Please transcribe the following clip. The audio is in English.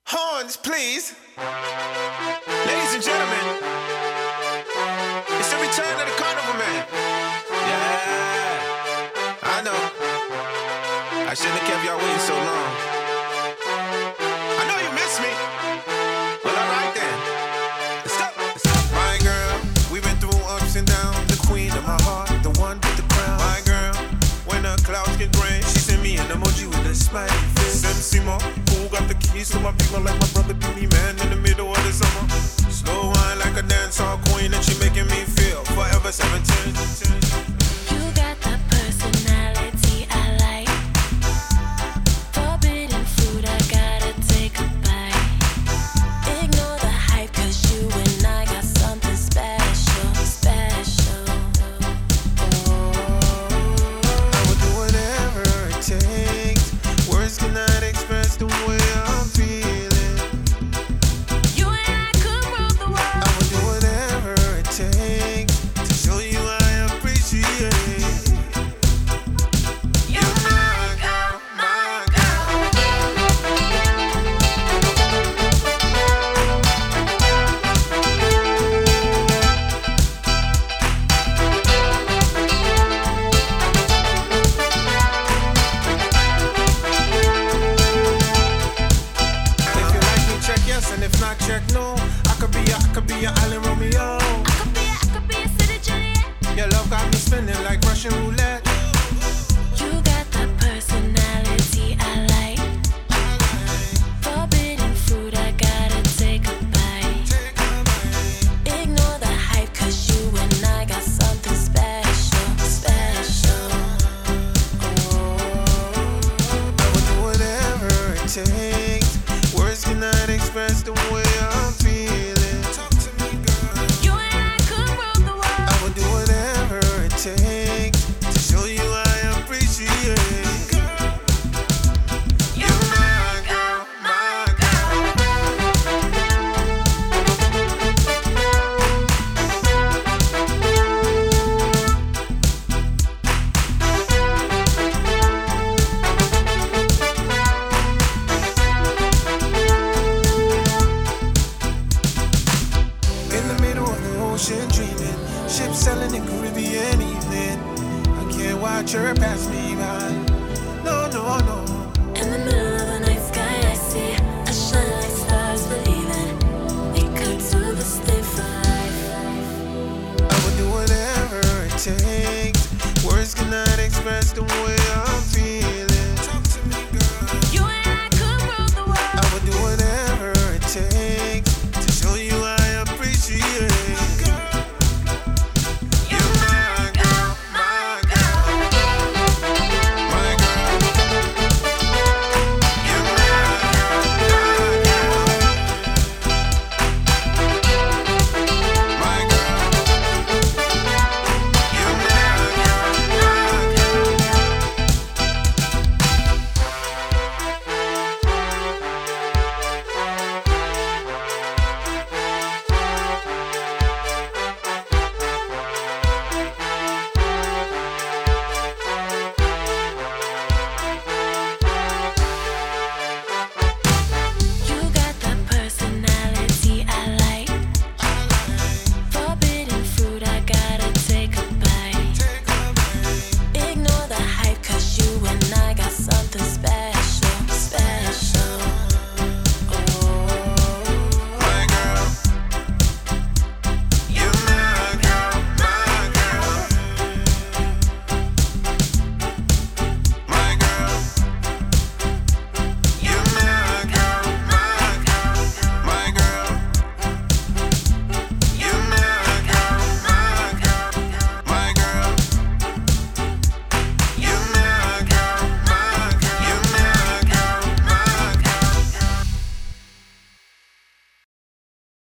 Horns, please. Ladies and gentlemen, it's the return of the Carnival Man. Yeah, I know. I shouldn't have kept y'all waiting so long. I know you miss me. Well, alright then. Let's go. My girl, we've been through ups and downs. The queen of my heart, the one with the crown. My girl, when the clouds get gray, she sent me an emoji with a smiley face. Simo, who got the keys to my people like my brother Beanie Man in the middle of the summer. Slow wine like a dancehall queen, and she making me feel forever 17. You got the personality I like. Forbidden fruit, I gotta take a bite. Ignore the hype, 'cause you and I got something special, special. I would do whatever it takes. Words cannot express the way I'm feeling. You and I could rule the world. I would do whatever it takes to show you I appreciate. You're my girl, my girl. If you like me, check yes, and if not, check no. I could be your Island Romeo. I could be a city Juliet. Your love got me spinning like Russian roulette. You got the personality I like. Forbidden fruit, I gotta take a bite. Ignore the hype, 'cause you and I got something special, special. I would do whatever it takes. Words cannot express the way